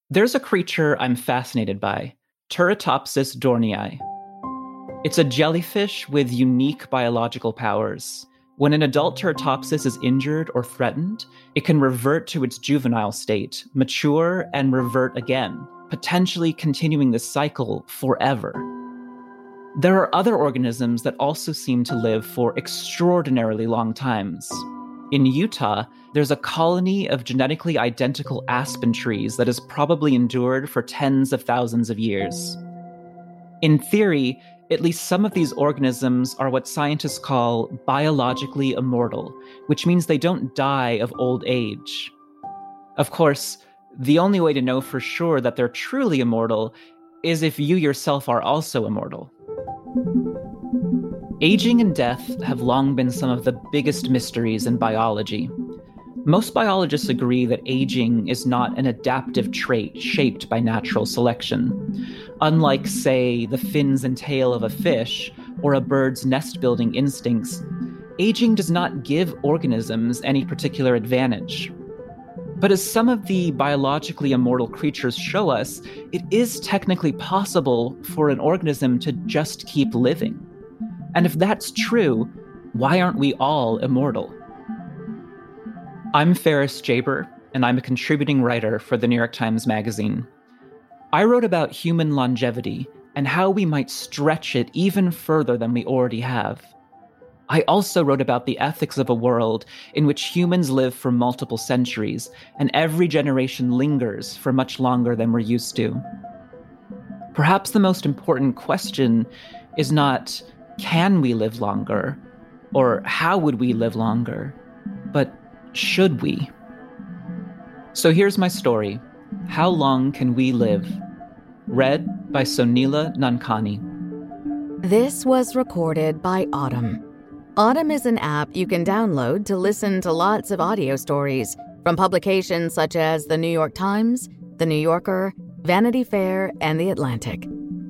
There's a creature I'm fascinated by, Turritopsis dohrnii. It's a jellyfish with unique biological powers. When an adult Turritopsis is injured or threatened, it can revert to its juvenile state, mature, and revert again, potentially continuing this cycle forever. There are other organisms that also seem to live for extraordinarily long times. In Utah, there's a colony of genetically identical aspen trees that has probably endured for tens of thousands of years. In theory, at least some of these organisms are what scientists call biologically immortal, which means they don't die of old age. Of course, the only way to know for sure that they're truly immortal is if you yourself are also immortal. Aging and death have long been some of the biggest mysteries in biology. Most biologists agree that aging is not an adaptive trait shaped by natural selection. Unlike, say, the fins and tail of a fish or a bird's nest-building instincts, aging does not give organisms any particular advantage. But as some of the biologically immortal creatures show us, it is technically possible for an organism to just keep living. And if that's true, why aren't we all immortal? I'm Ferris Jaber, and I'm a contributing writer for the New York Times Magazine. I wrote about human longevity and how we might stretch it even further than we already have. I also wrote about the ethics of a world in which humans live for multiple centuries, and every generation lingers for much longer than we're used to. Perhaps the most important question is not, can we live longer? Or how would we live longer? But should we? So here's my story. How long can we live? Read by Sonila Nankani. This was recorded by Audm. Audm is an app you can download to listen to lots of audio stories from publications such as The New York Times, The New Yorker, Vanity Fair, and The Atlantic.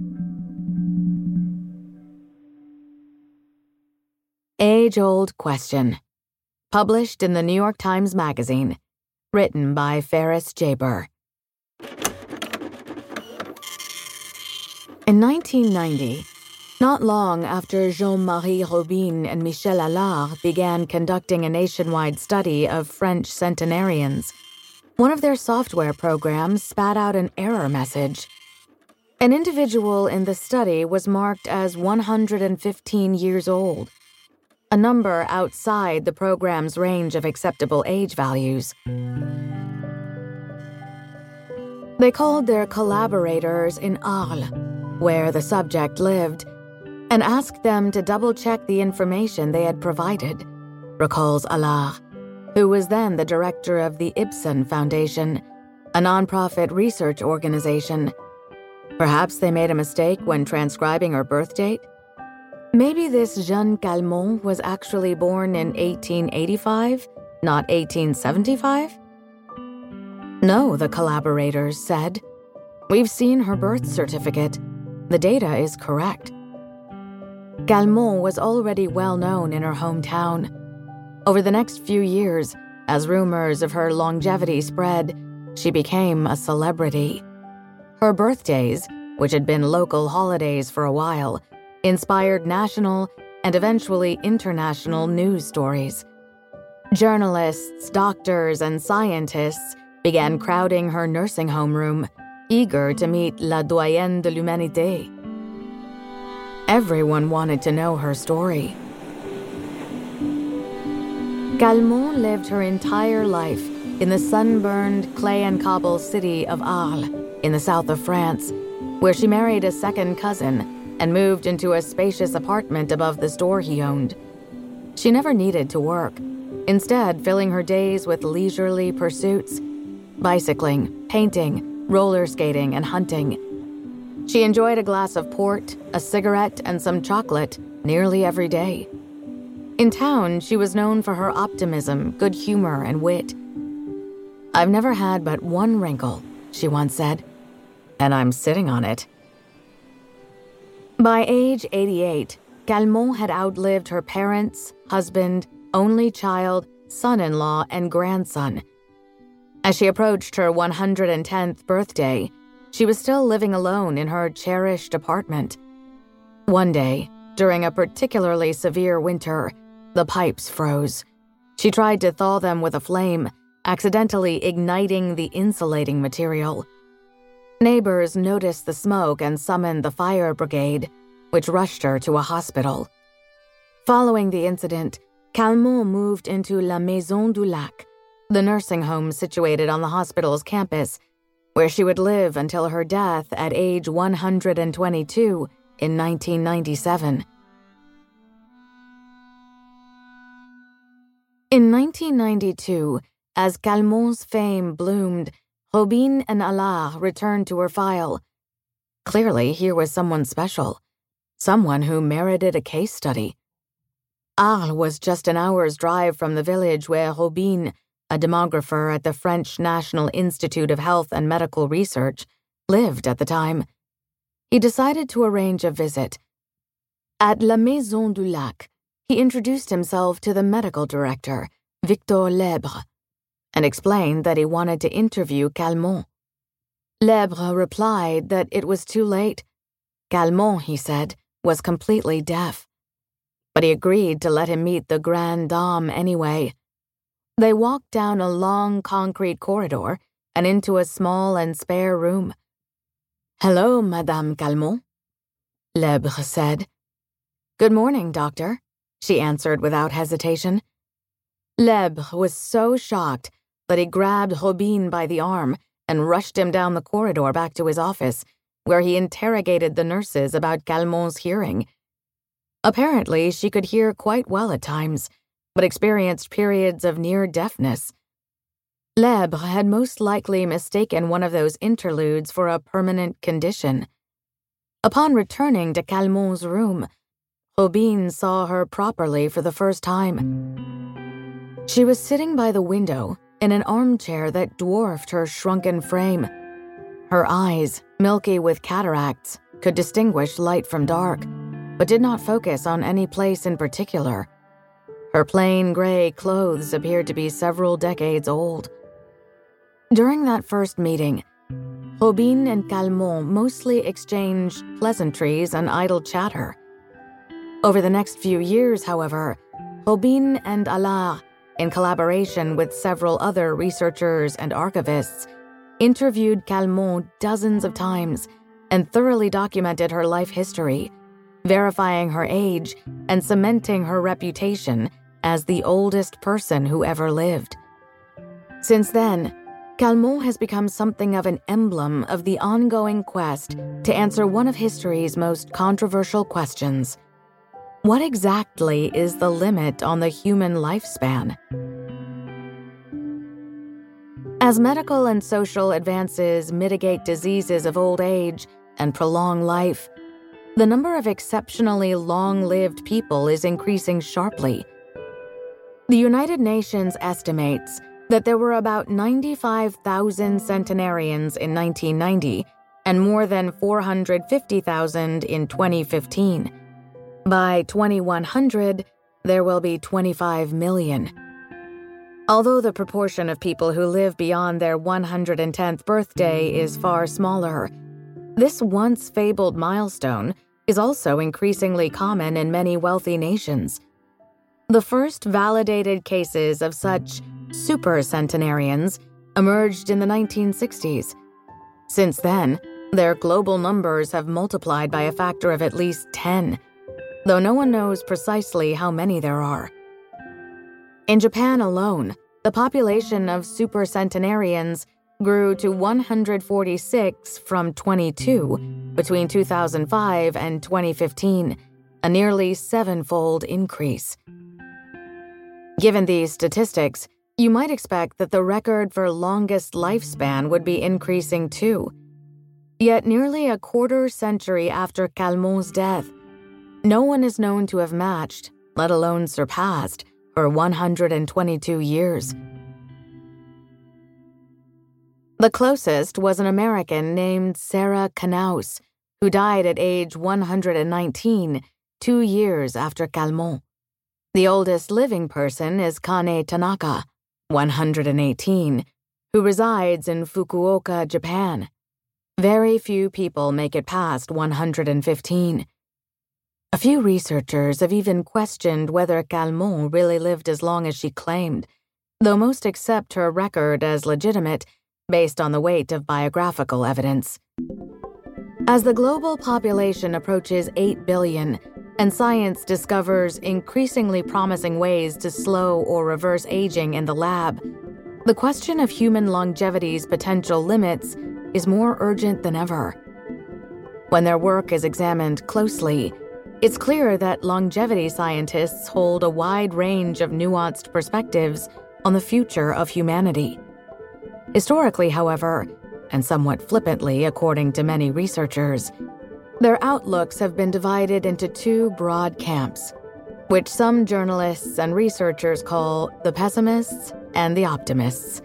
Age-Old Question. Published in the New York Times Magazine. Written by Ferris Jaber. In 1990, not long after Jean-Marie Robin and Michel Allard began conducting a nationwide study of French centenarians, one of their software programs spat out an error message. An individual in the study was marked as 115 years old, a number outside the program's range of acceptable age values. They called their collaborators in Arles, where the subject lived, and asked them to double-check the information they had provided, recalls Allard, who was then the director of the Ibsen Foundation, a nonprofit research organization. Perhaps they made a mistake when transcribing her birth date? Maybe this Jeanne Calment was actually born in 1885, not 1875? No, the collaborators said. We've seen her birth certificate. The data is correct. Calment was already well known in her hometown. Over the next few years, as rumors of her longevity spread, she became a celebrity. Her birthdays, which had been local holidays for a while, inspired national and eventually international news stories. Journalists, doctors, and scientists began crowding her nursing home room, eager to meet la doyenne de l'humanité. Everyone wanted to know her story. Calment lived her entire life in the sunburned clay and cobble city of Arles, in the south of France, where she married a second cousin and moved into a spacious apartment above the store he owned. She never needed to work, instead filling her days with leisurely pursuits: bicycling, painting, roller skating, and hunting. She enjoyed a glass of port, a cigarette, and some chocolate nearly every day. In town, she was known for her optimism, good humor, and wit. "I've never had but one wrinkle," she once said, "and I'm sitting on it." By age 88, Calment had outlived her parents, husband, only child, son-in-law, and grandson. As she approached her 110th birthday, she was still living alone in her cherished apartment. One day, during a particularly severe winter, the pipes froze. She tried to thaw them with a flame, accidentally igniting the insulating material. Neighbors noticed the smoke and summoned the fire brigade, which rushed her to a hospital. Following the incident, Calmont moved into La Maison du Lac, the nursing home situated on the hospital's campus, where she would live until her death at age 122 in 1997. In 1992, as Calmont's fame bloomed, Robine and Allard returned to her file. Clearly, here was someone special, someone who merited a case study. Arles was just an hour's drive from the village where Robine, a demographer at the French National Institute of Health and Medical Research, lived at the time. He decided to arrange a visit. At La Maison du Lac, he introduced himself to the medical director, Victor Lebre, and explained that he wanted to interview Calmont. Lebre replied that it was too late. Calmont, he said, was completely deaf. But he agreed to let him meet the Grande Dame anyway. They walked down a long concrete corridor and into a small and spare room. "Hello, Madame Calmont," Lebre said. "Good morning, doctor," she answered without hesitation. Lebre was so shocked that he grabbed Robine by the arm and rushed him down the corridor back to his office, where he interrogated the nurses about Calmont's hearing. Apparently, she could hear quite well at times, but experienced periods of near-deafness. Lebre had most likely mistaken one of those interludes for a permanent condition. Upon returning to Calmont's room, Robine saw her properly for the first time. She was sitting by the window in an armchair that dwarfed her shrunken frame. Her eyes, milky with cataracts, could distinguish light from dark, but did not focus on any place in particular. Her plain gray clothes appeared to be several decades old. During that first meeting, Robine and Calmont mostly exchanged pleasantries and idle chatter. Over the next few years, however, Robine and Allard, in collaboration with several other researchers and archivists, interviewed Calmont dozens of times and thoroughly documented her life history, verifying her age and cementing her reputation as the oldest person who ever lived. Since then, Calmont has become something of an emblem of the ongoing quest to answer one of history's most controversial questions. What exactly is the limit on the human lifespan? As medical and social advances mitigate diseases of old age and prolong life, the number of exceptionally long-lived people is increasing sharply. The United Nations estimates that there were about 95,000 centenarians in 1990 and more than 450,000 in 2015. By 2100, there will be 25 million. Although the proportion of people who live beyond their 110th birthday is far smaller, this once fabled milestone is also increasingly common in many wealthy nations. The first validated cases of such supercentenarians emerged in the 1960s. Since then, their global numbers have multiplied by a factor of at least 10, though no one knows precisely how many there are. In Japan alone, the population of supercentenarians grew to 146 from 22 between 2005 and 2015, a nearly seven-fold increase. Given these statistics, you might expect that the record for longest lifespan would be increasing too. Yet nearly a quarter century after Calmont's death, no one is known to have matched, let alone surpassed, her 122 years. The closest was an American named Sarah Knaus, who died at age 119, 2 years after Calmont. The oldest living person is Kane Tanaka, 118, who resides in Fukuoka, Japan. Very few people make it past 115. A few researchers have even questioned whether Calmont really lived as long as she claimed, though most accept her record as legitimate based on the weight of biographical evidence. As the global population approaches 8 billion and science discovers increasingly promising ways to slow or reverse aging in the lab, the question of human longevity's potential limits is more urgent than ever. When their work is examined closely, it's clear that longevity scientists hold a wide range of nuanced perspectives on the future of humanity. Historically, however, and somewhat flippantly according to many researchers, their outlooks have been divided into two broad camps, which some journalists and researchers call the pessimists and the optimists.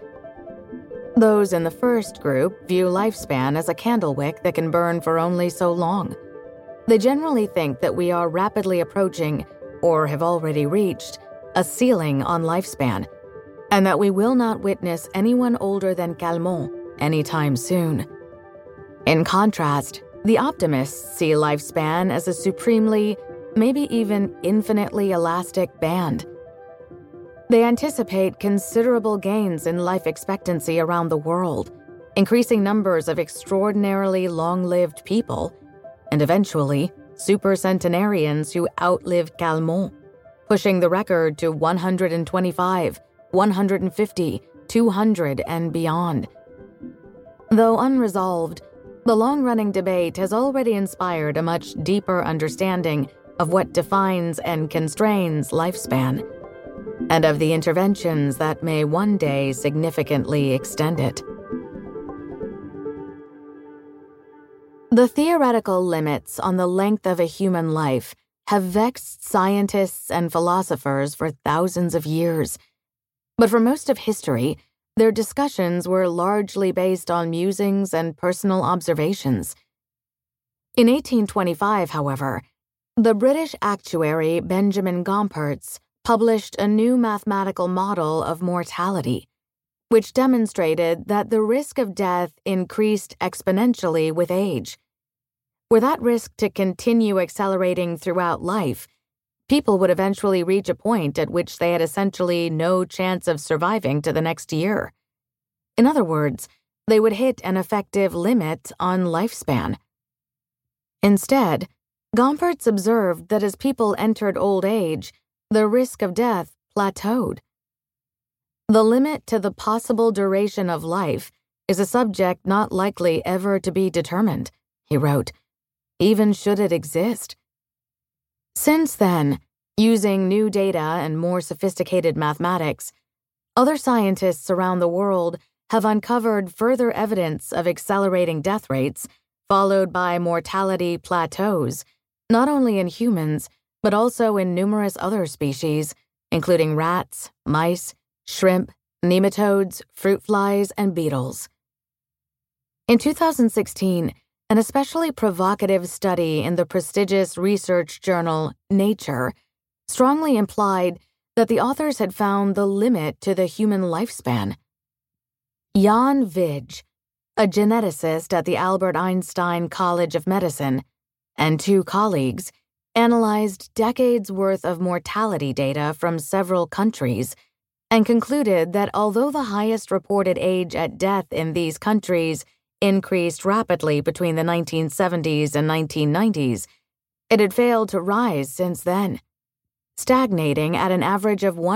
Those in the first group view lifespan as a candle wick that can burn for only so long. They generally think that we are rapidly approaching, or have already reached, a ceiling on lifespan, and that we will not witness anyone older than Calmont anytime soon. In contrast, the optimists see lifespan as a supremely, maybe even infinitely elastic band. They anticipate considerable gains in life expectancy around the world, increasing numbers of extraordinarily long-lived people, and eventually supercentenarians who outlive Calmont, pushing the record to 125, 150, 200, and beyond. Though unresolved, the long-running debate has already inspired a much deeper understanding of what defines and constrains lifespan, and of the interventions that may one day significantly extend it. The theoretical limits on the length of a human life have vexed scientists and philosophers for thousands of years, but for most of history, their discussions were largely based on musings and personal observations. In 1825, however, the British actuary Benjamin Gompertz published a new mathematical model of mortality, which demonstrated that the risk of death increased exponentially with age. Were that risk to continue accelerating throughout life, people would eventually reach a point at which they had essentially no chance of surviving to the next year. In other words, they would hit an effective limit on lifespan. Instead, Gompertz observed that as people entered old age, the risk of death plateaued. The limit to the possible duration of life is a subject not likely ever to be determined, he wrote, even should it exist. Since then, using new data and more sophisticated mathematics, other scientists around the world have uncovered further evidence of accelerating death rates, followed by mortality plateaus, not only in humans, but also in numerous other species, including rats, mice, shrimp, nematodes, fruit flies, and beetles. In 2016, an especially provocative study in the prestigious research journal Nature strongly implied that the authors had found the limit to the human lifespan. Jan Vij, a geneticist at the Albert Einstein College of Medicine, and two colleagues analyzed decades' worth of mortality data from several countries and concluded that although the highest reported age at death in these countries increased rapidly between the 1970s and 1990s, it had failed to rise since then, stagnating at an average of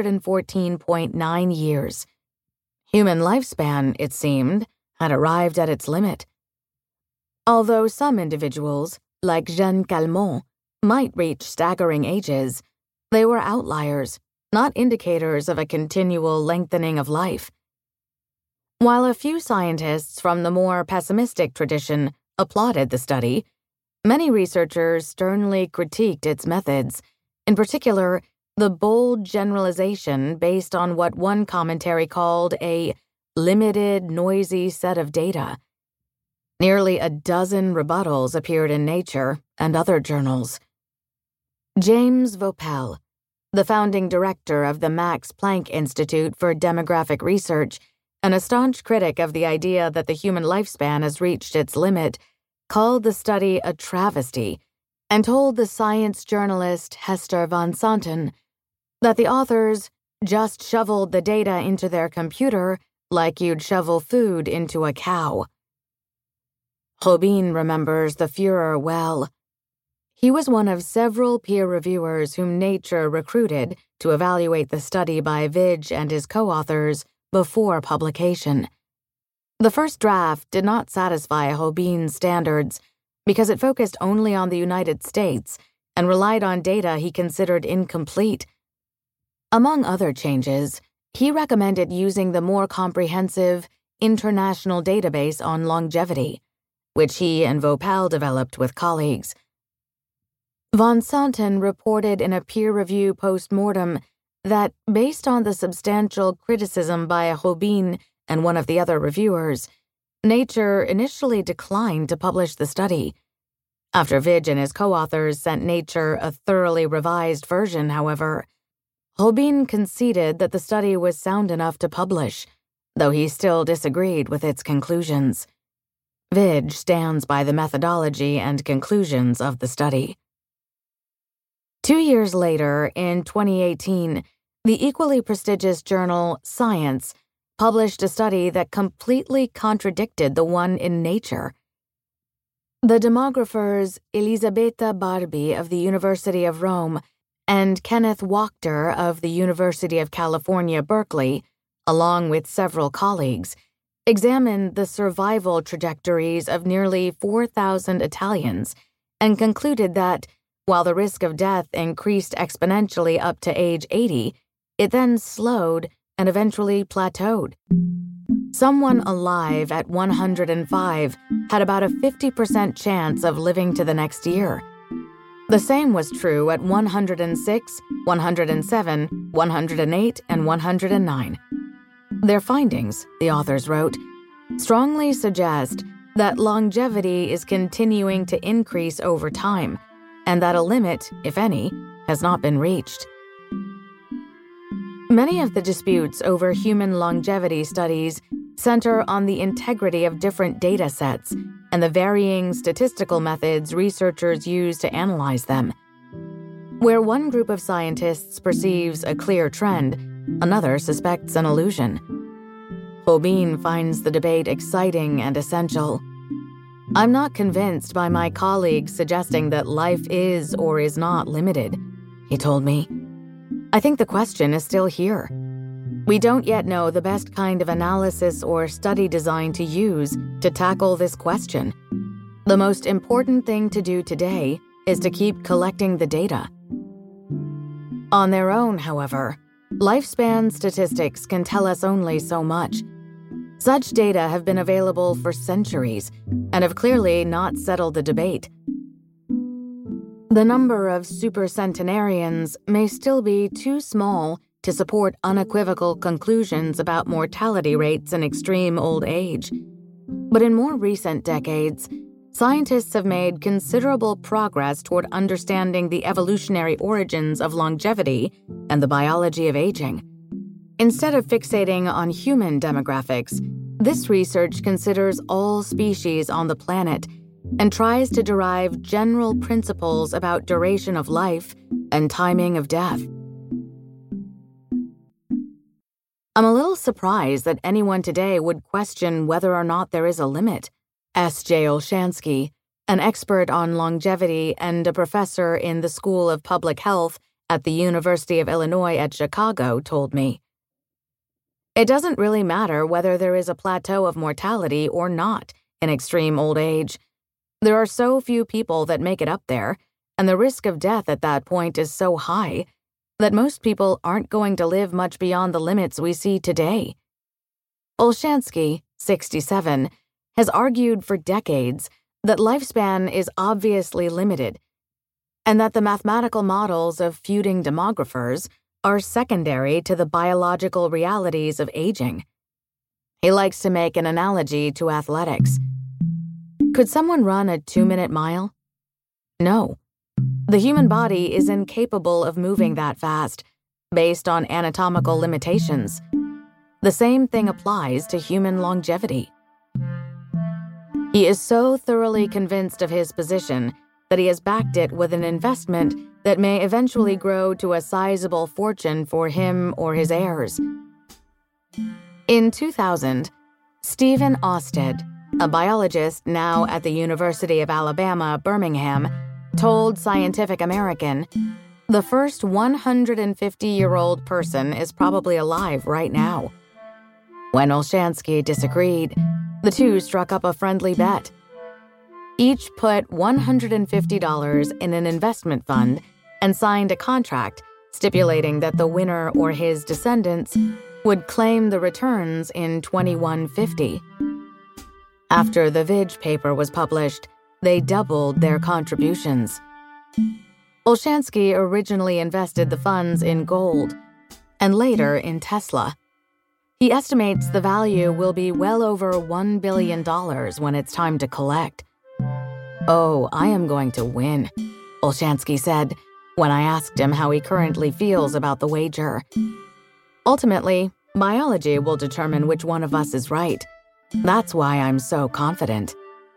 114.9 years. Human lifespan, it seemed, had arrived at its limit. Although some individuals, like Jeanne Calment, might reach staggering ages, they were outliers, not indicators of a continual lengthening of life. While a few scientists from the more pessimistic tradition applauded the study, many researchers sternly critiqued its methods, in particular, the bold generalization based on what one commentary called a limited, noisy set of data. Nearly a dozen rebuttals appeared in Nature and other journals. James Vopel, the founding director of the Max Planck Institute for Demographic Research, and a staunch critic of the idea that the human lifespan has reached its limit, called the study a travesty and told the science journalist Hester Van Santen that the authors just shoveled the data into their computer like you'd shovel food into a cow. Robin remembers the Führer well. He was one of several peer reviewers whom Nature recruited to evaluate the study by Vidge and his co-authors before publication. The first draft did not satisfy Robin's standards because it focused only on the United States and relied on data he considered incomplete. Among other changes, he recommended using the more comprehensive International Database on Longevity, which he and Vopal developed with colleagues. Von Santen reported in a peer review post-mortem that, based on the substantial criticism by Robin and one of the other reviewers, Nature initially declined to publish the study. After Vidge and his co-authors sent Nature a thoroughly revised version, however, Robin conceded that the study was sound enough to publish, though he still disagreed with its conclusions. Vidge stands by the methodology and conclusions of the study. 2 years later, in 2018, the equally prestigious journal Science published a study that completely contradicted the one in Nature. The demographers Elisabetta Barbi of the University of Rome and Kenneth Wachter of the University of California, Berkeley, along with several colleagues, examined the survival trajectories of nearly 4,000 Italians and concluded that, while the risk of death increased exponentially up to age 80, it then slowed and eventually plateaued. Someone alive at 105 had about a 50% chance of living to the next year. The same was true at 106, 107, 108, and 109. Their findings, the authors wrote, strongly suggest that longevity is continuing to increase over time, and that a limit, if any, has not been reached. Many of the disputes over human longevity studies center on the integrity of different data sets and the varying statistical methods researchers use to analyze them. Where one group of scientists perceives a clear trend, another suspects an illusion. Robin finds the debate exciting and essential. I'm not convinced by my colleagues suggesting that life is or is not limited, he told me. I think the question is still here. We don't yet know the best kind of analysis or study design to use to tackle this question. The most important thing to do today is to keep collecting the data. On their own, however, lifespan statistics can tell us only so much. Such data have been available for centuries and have clearly not settled the debate. The number of supercentenarians may still be too small to support unequivocal conclusions about mortality rates in extreme old age. But in more recent decades, scientists have made considerable progress toward understanding the evolutionary origins of longevity and the biology of aging. Instead of fixating on human demographics, this research considers all species on the planet and tries to derive general principles about duration of life and timing of death. I'm a little surprised that anyone today would question whether or not there is a limit, S.J. Olshansky, an expert on longevity and a professor in the School of Public Health at the University of Illinois at Chicago, told me. It doesn't really matter whether there is a plateau of mortality or not in extreme old age. There are so few people that make it up there, and the risk of death at that point is so high that most people aren't going to live much beyond the limits we see today. Olshansky, 67, has argued for decades that lifespan is obviously limited, and that the mathematical models of feuding demographers are secondary to the biological realities of aging. He likes to make an analogy to athletics. Could someone run a 2-minute mile? No. The human body is incapable of moving that fast, based on anatomical limitations. The same thing applies to human longevity. He is so thoroughly convinced of his position that he has backed it with an investment that may eventually grow to a sizable fortune for him or his heirs. In 2000, Stephen Austed, a biologist now at the University of Alabama, Birmingham, told Scientific American, "The first 150-year-old person is probably alive right now." When Olshansky disagreed, the two struck up a friendly bet. Each put $150 in an investment fund and signed a contract stipulating that the winner or his descendants would claim the returns in 2150. After the Vidge paper was published, they doubled their contributions. Olshansky originally invested the funds in gold and later in Tesla. He estimates the value will be well over $1 billion when it's time to collect. "Oh, I am going to win," Olshansky said when I asked him how he currently feels about the wager. "Ultimately, biology will determine which one of us is right. That's why I'm so confident."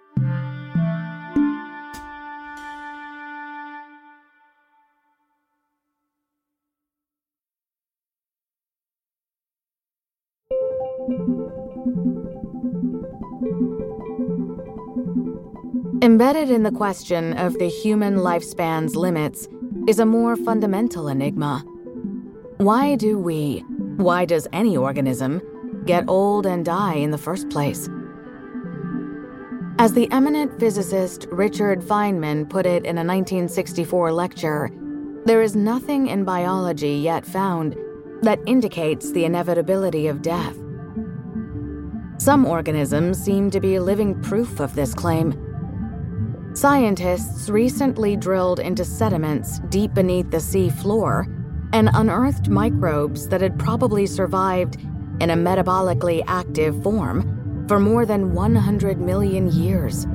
Embedded in the question of the human lifespan's limits is a more fundamental enigma. Why does any organism get old and die in the first place? As the eminent physicist Richard Feynman put it in a 1964 lecture, there is nothing in biology yet found that indicates the inevitability of death. Some organisms seem to be living proof of this claim. Scientists recently drilled into sediments deep beneath the sea floor and unearthed microbes that had probably survived in a metabolically active form for more than 100 million years.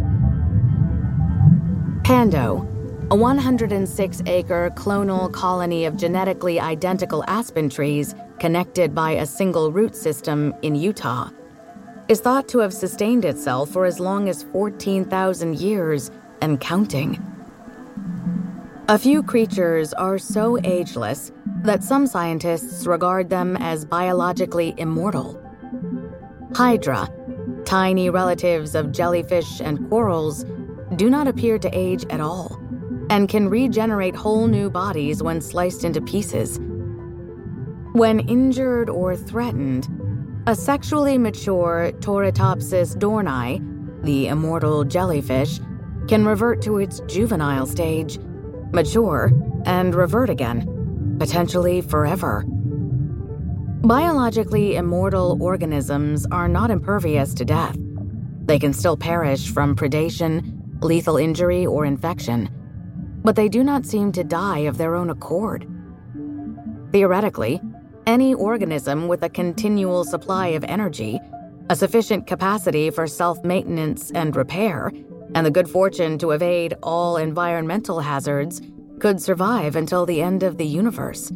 Pando, a 106-acre clonal colony of genetically identical aspen trees connected by a single root system in Utah, is thought to have sustained itself for as long as 14,000 years and counting. A few creatures are so ageless that some scientists regard them as biologically immortal. Hydra, tiny relatives of jellyfish and corals, do not appear to age at all and can regenerate whole new bodies when sliced into pieces. When injured or threatened, a sexually mature Torritopsis dohrnii, the immortal jellyfish, can revert to its juvenile stage, mature, and revert again, potentially forever. Biologically immortal organisms are not impervious to death. They can still perish from predation, lethal injury, or infection, but they do not seem to die of their own accord. Theoretically, any organism with a continual supply of energy, a sufficient capacity for self-maintenance and repair, and the good fortune to evade all environmental hazards could survive until the end of the universe.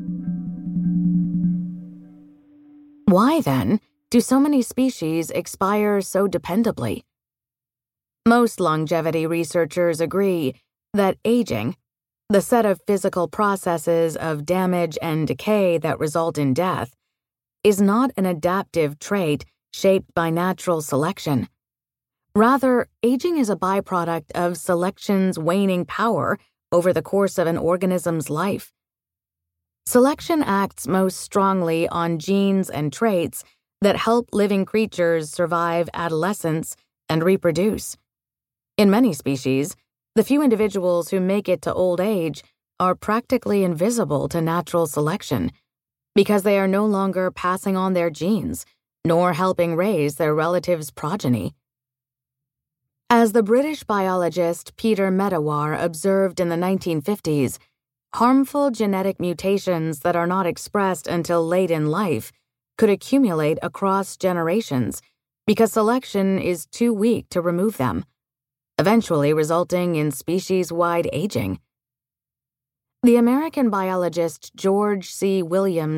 Why, then, do so many species expire so dependably? Most longevity researchers agree that aging, the set of physical processes of damage and decay that result in death, is not an adaptive trait shaped by natural selection. Rather, aging is a byproduct of selection's waning power over the course of an organism's life. Selection acts most strongly on genes and traits that help living creatures survive adolescence and reproduce. In many species, the few individuals who make it to old age are practically invisible to natural selection because they are no longer passing on their genes, nor helping raise their relatives' progeny. As the British biologist Peter Medawar observed in the 1950s, harmful genetic mutations that are not expressed until late in life could accumulate across generations because selection is too weak to remove them, eventually resulting in species-wide aging. The American biologist George C. Williams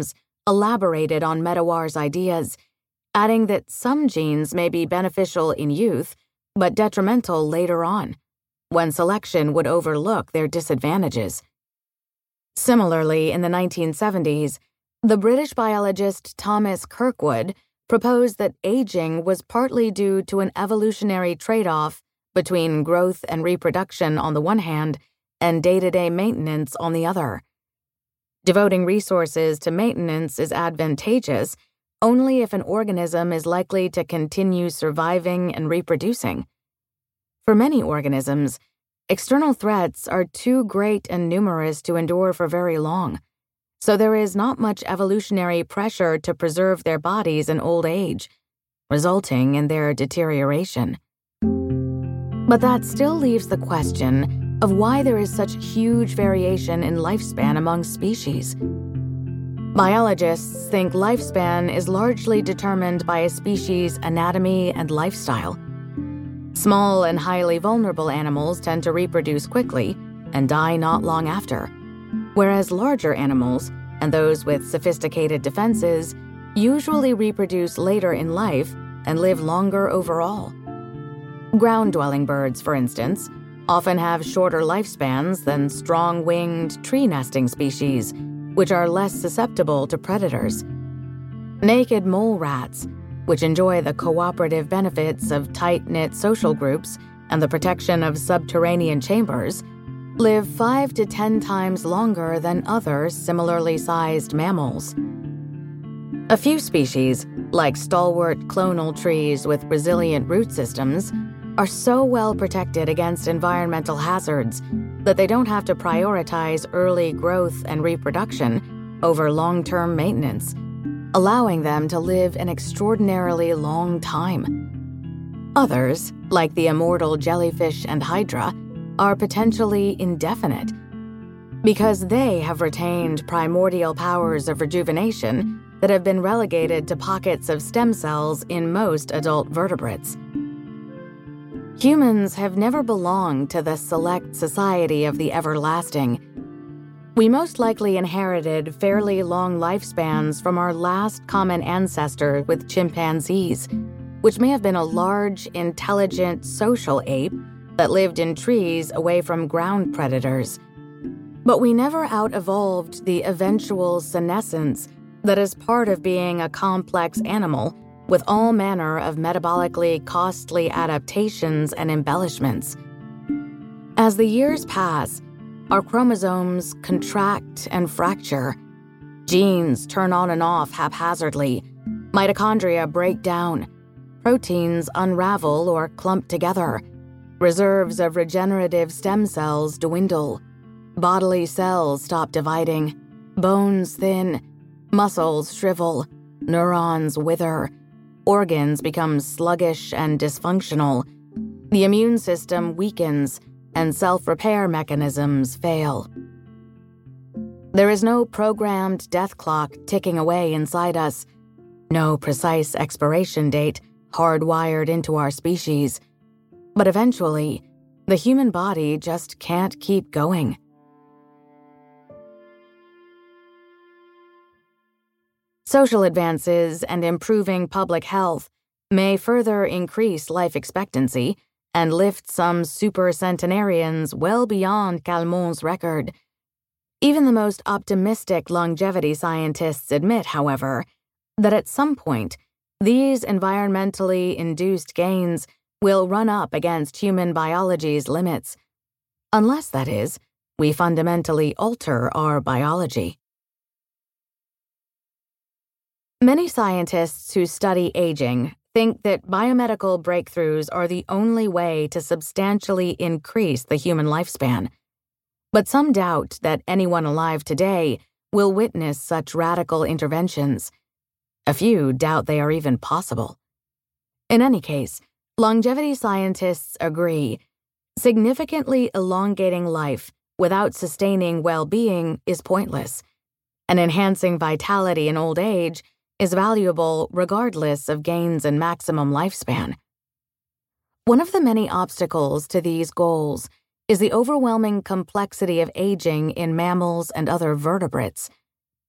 elaborated on Medawar's ideas, adding that some genes may be beneficial in youth, but detrimental later on, when selection would overlook their disadvantages. Similarly, in the 1970s, the British biologist Thomas Kirkwood proposed that aging was partly due to an evolutionary trade-off between growth and reproduction on the one hand and day-to-day maintenance on the other. Devoting resources to maintenance is advantageous only if an organism is likely to continue surviving and reproducing. For many organisms, external threats are too great and numerous to endure for very long, so there is not much evolutionary pressure to preserve their bodies in old age, resulting in their deterioration. But that still leaves the question of why there is such huge variation in lifespan among species. Biologists think lifespan is largely determined by a species' anatomy and lifestyle. Small and highly vulnerable animals tend to reproduce quickly and die not long after, whereas larger animals and those with sophisticated defenses usually reproduce later in life and live longer overall. Ground-dwelling birds, for instance, often have shorter lifespans than strong-winged tree-nesting species, which are less susceptible to predators. Naked mole rats, which enjoy the cooperative benefits of tight-knit social groups and the protection of subterranean chambers, live 5 to 10 times longer than other similarly sized mammals. A few species, like stalwart clonal trees with resilient root systems, are so well protected against environmental hazards that they don't have to prioritize early growth and reproduction over long-term maintenance, allowing them to live an extraordinarily long time. Others, like the immortal jellyfish and hydra, are potentially indefinite because they have retained primordial powers of rejuvenation that have been relegated to pockets of stem cells in most adult vertebrates. Humans have never belonged to the select society of the everlasting. We most likely inherited fairly long lifespans from our last common ancestor with chimpanzees, which may have been a large, intelligent, social ape that lived in trees away from ground predators. But we never out-evolved the eventual senescence that is part of being a complex animal with all manner of metabolically costly adaptations and embellishments. As the years pass, our chromosomes contract and fracture. Genes turn on and off haphazardly. Mitochondria break down. Proteins unravel or clump together. Reserves of regenerative stem cells dwindle. Bodily cells stop dividing. Bones thin. Muscles shrivel. Neurons wither. Organs become sluggish and dysfunctional. The immune system weakens, and self-repair mechanisms fail. There is no programmed death clock ticking away inside us, no precise expiration date hardwired into our species. But eventually, the human body just can't keep going. Social advances and improving public health may further increase life expectancy and lift some supercentenarians well beyond Calment's record. Even the most optimistic longevity scientists admit, however, that at some point, these environmentally induced gains will run up against human biology's limits, unless, that is, we fundamentally alter our biology. Many scientists who study aging think that biomedical breakthroughs are the only way to substantially increase the human lifespan. But some doubt that anyone alive today will witness such radical interventions. A few doubt they are even possible. In any case, longevity scientists agree, significantly elongating life without sustaining well-being is pointless, and enhancing vitality in old age is valuable regardless of gains in maximum lifespan. One of the many obstacles to these goals is the overwhelming complexity of aging in mammals and other vertebrates.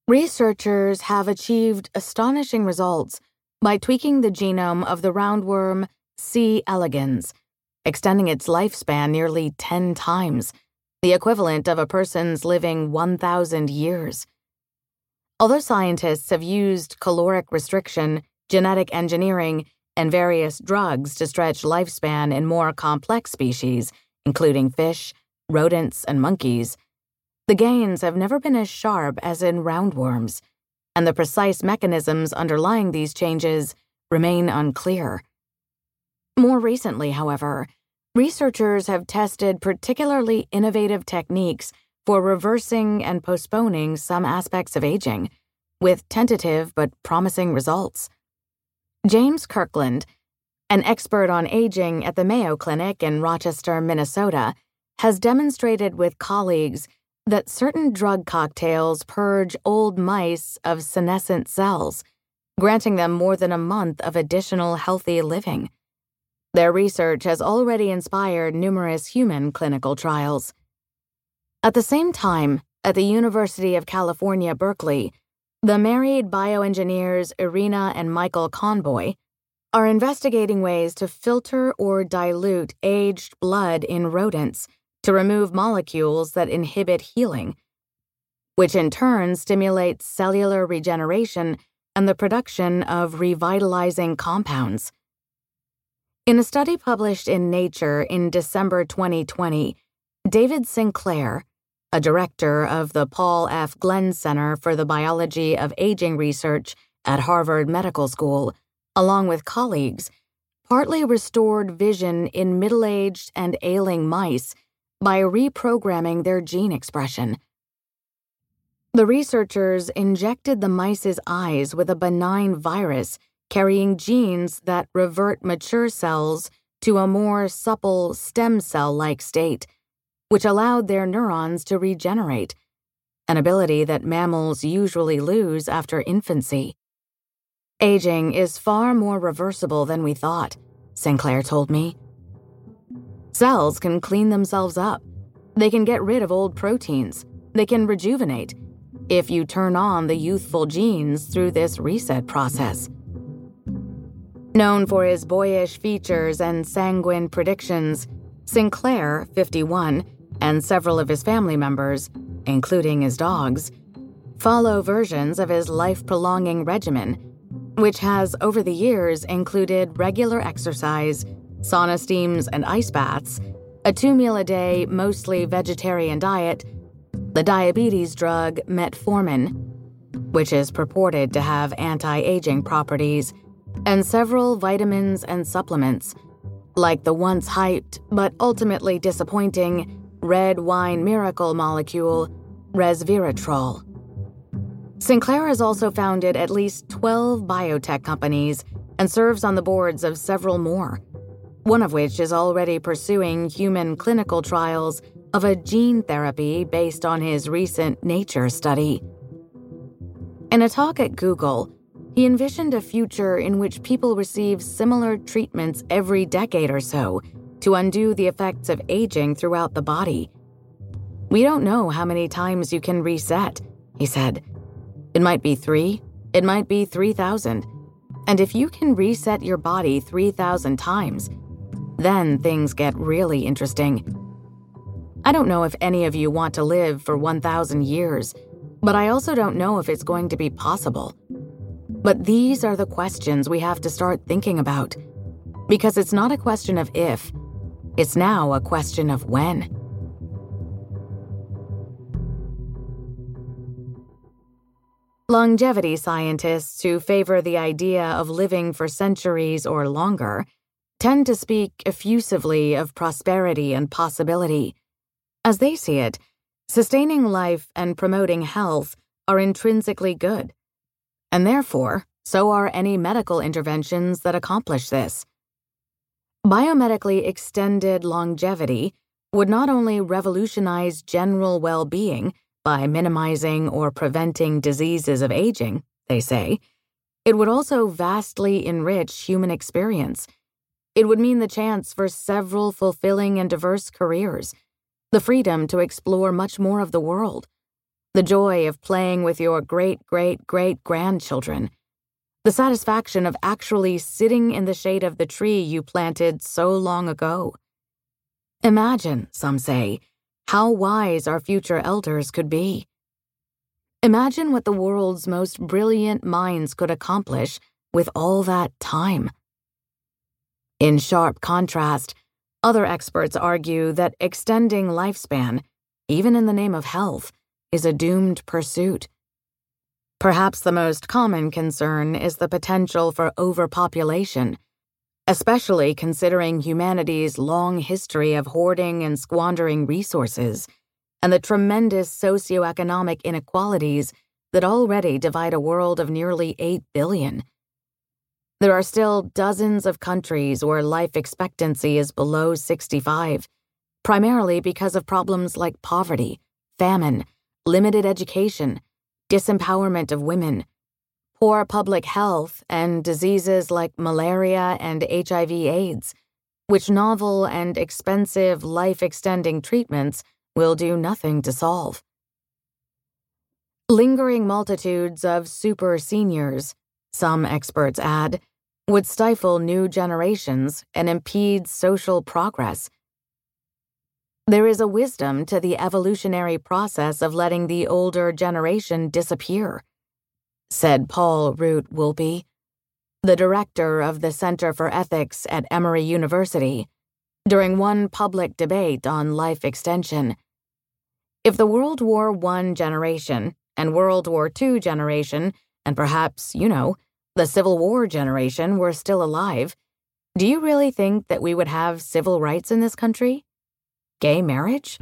Researchers have achieved astonishing results by tweaking the genome of the roundworm C. elegans, extending its lifespan nearly 10 times, the equivalent of a person's living 1,000 years. Although scientists have used caloric restriction, genetic engineering, and various drugs to stretch lifespan in more complex species, including fish, rodents, and monkeys, the gains have never been as sharp as in roundworms, and the precise mechanisms underlying these changes remain unclear. More recently, however, researchers have tested particularly innovative techniques for reversing and postponing some aspects of aging, with tentative but promising results. James Kirkland, an expert on aging at the Mayo Clinic in Rochester, Minnesota, has demonstrated with colleagues that certain drug cocktails purge old mice of senescent cells, granting them more than a month of additional healthy living. Their research has already inspired numerous human clinical trials. At the same time, at the University of California, Berkeley, the married bioengineers Irina and Michael Conboy are investigating ways to filter or dilute aged blood in rodents to remove molecules that inhibit healing, which in turn stimulates cellular regeneration and the production of revitalizing compounds. In a study published in Nature in December 2020, David Sinclair, a director of the Paul F. Glenn Center for the Biology of Aging Research at Harvard Medical School, along with colleagues, partly restored vision in middle-aged and ailing mice by reprogramming their gene expression. The researchers injected the mice's eyes with a benign virus carrying genes that revert mature cells to a more supple stem cell-like state, which allowed their neurons to regenerate, an ability that mammals usually lose after infancy. Aging is far more reversible than we thought, Sinclair told me. Cells can clean themselves up. They can get rid of old proteins. They can rejuvenate if you turn on the youthful genes through this reset process. Known for his boyish features and sanguine predictions, Sinclair, 51, and several of his family members, including his dogs, follow versions of his life-prolonging regimen, which has over the years included regular exercise, sauna steams and ice baths, a 2-meal-a-day, mostly vegetarian diet, the diabetes drug metformin, which is purported to have anti-aging properties, and several vitamins and supplements, like the once hyped but ultimately disappointing red wine miracle molecule resveratrol. Sinclair has also founded at least 12 biotech companies and serves on the boards of several more, one of which is already pursuing human clinical trials of a gene therapy based on his recent Nature study. In a talk at Google, he envisioned a future in which people receive similar treatments every decade or so to undo the effects of aging throughout the body. "We don't know how many times you can reset," he said. "It might be 3, it might be 3,000. And if you can reset your body 3,000 times, then things get really interesting. I don't know if any of you want to live for 1,000 years, but I also don't know if it's going to be possible. But these are the questions we have to start thinking about, because it's not a question of if, it's now a question of when." Longevity scientists who favor the idea of living for centuries or longer tend to speak effusively of prosperity and possibility. As they see it, sustaining life and promoting health are intrinsically good, and therefore, so are any medical interventions that accomplish this. Biomedically extended longevity would not only revolutionize general well-being by minimizing or preventing diseases of aging, they say, it would also vastly enrich human experience. It would mean the chance for several fulfilling and diverse careers, the freedom to explore much more of the world, the joy of playing with your great-great-great-grandchildren, the satisfaction of actually sitting in the shade of the tree you planted so long ago. Imagine, some say, how wise our future elders could be. Imagine what the world's most brilliant minds could accomplish with all that time. In sharp contrast, other experts argue that extending lifespan, even in the name of health, is a doomed pursuit. Perhaps the most common concern is the potential for overpopulation, especially considering humanity's long history of hoarding and squandering resources, and the tremendous socioeconomic inequalities that already divide a world of nearly 8 billion. There are still dozens of countries where life expectancy is below 65, primarily because of problems like poverty, famine, limited education, disempowerment of women, poor public health, and diseases like malaria and HIV/AIDS, which novel and expensive life-extending treatments will do nothing to solve. Lingering multitudes of super seniors, some experts add, would stifle new generations and impede social progress. There is a wisdom to the evolutionary process of letting the older generation disappear, said Paul Root-Wolpe, the director of the Center for Ethics at Emory University, during one public debate on life extension. If the World War I generation and World War II generation, and perhaps, the Civil War generation were still alive, do you really think that we would have civil rights in this country? Gay marriage?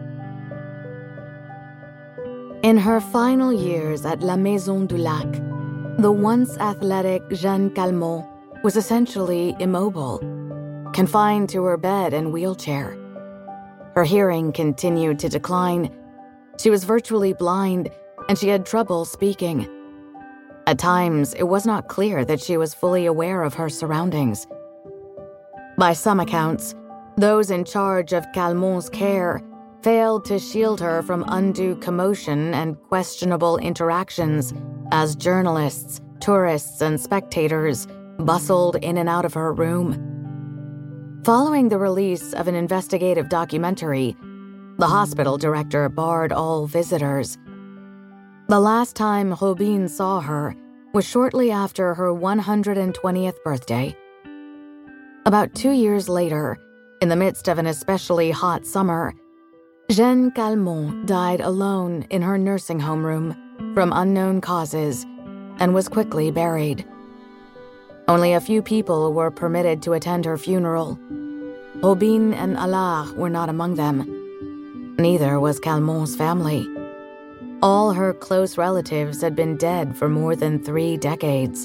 In her final years at La Maison du Lac, the once athletic Jeanne Calment was essentially immobile, confined to her bed and wheelchair. Her hearing continued to decline. She was virtually blind, and she had trouble speaking. At times, it was not clear that she was fully aware of her surroundings. By some accounts, those in charge of Calment's care failed to shield her from undue commotion and questionable interactions as journalists, tourists, and spectators bustled in and out of her room. Following the release of an investigative documentary, the hospital director barred all visitors. The last time Robine saw her was shortly after her 120th birthday. About 2 years later, in the midst of an especially hot summer, Jeanne Calment died alone in her nursing home room from unknown causes and was quickly buried. Only a few people were permitted to attend her funeral. Robine and Allard were not among them. Neither was Calment's family. All her close relatives had been dead for more than 3 decades.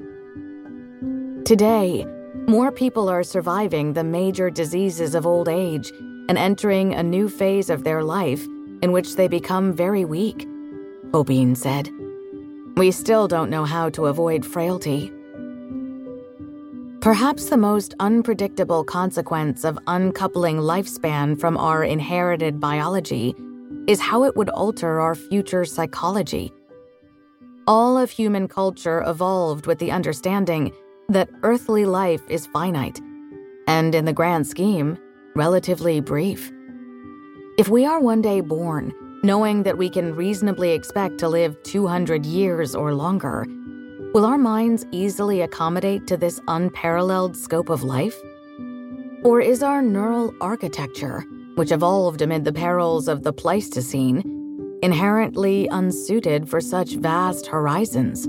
Today, more people are surviving the major diseases of old age and entering a new phase of their life in which they become very weak, Robine said. We still don't know how to avoid frailty. Perhaps the most unpredictable consequence of uncoupling lifespan from our inherited biology is how it would alter our future psychology. All of human culture evolved with the understanding that earthly life is finite, and in the grand scheme, relatively brief. If we are one day born, knowing that we can reasonably expect to live 200 years or longer, will our minds easily accommodate to this unparalleled scope of life? Or is our neural architecture, which evolved amid the perils of the Pleistocene, inherently unsuited for such vast horizons?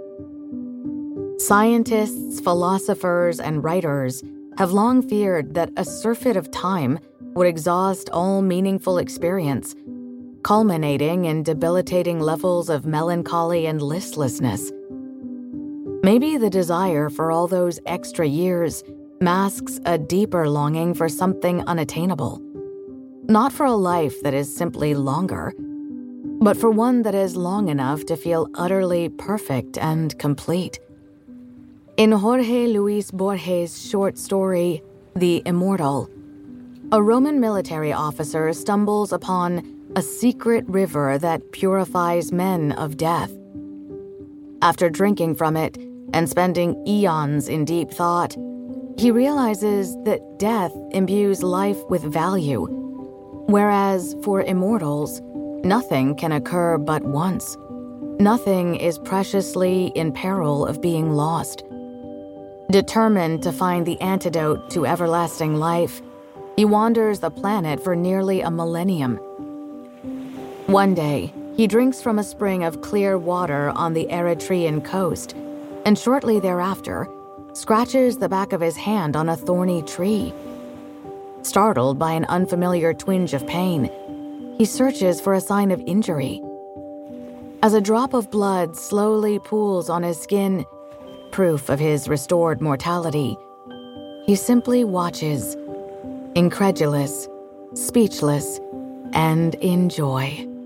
Scientists, philosophers, and writers have long feared that a surfeit of time would exhaust all meaningful experience, culminating in debilitating levels of melancholy and listlessness. Maybe the desire for all those extra years masks a deeper longing for something unattainable. Not for a life that is simply longer, but for one that is long enough to feel utterly perfect and complete. In Jorge Luis Borges' short story, The Immortal, a Roman military officer stumbles upon a secret river that purifies men of death. After drinking from it and spending eons in deep thought, he realizes that death imbues life with value, whereas for immortals, nothing can occur but once. Nothing is preciously in peril of being lost. Determined to find the antidote to everlasting life, he wanders the planet for nearly a millennium. One day, he drinks from a spring of clear water on the Eritrean coast, and shortly thereafter, scratches the back of his hand on a thorny tree. Startled by an unfamiliar twinge of pain, he searches for a sign of injury. As a drop of blood slowly pools on his skin, proof of his restored mortality, he simply watches, incredulous, speechless, and in joy.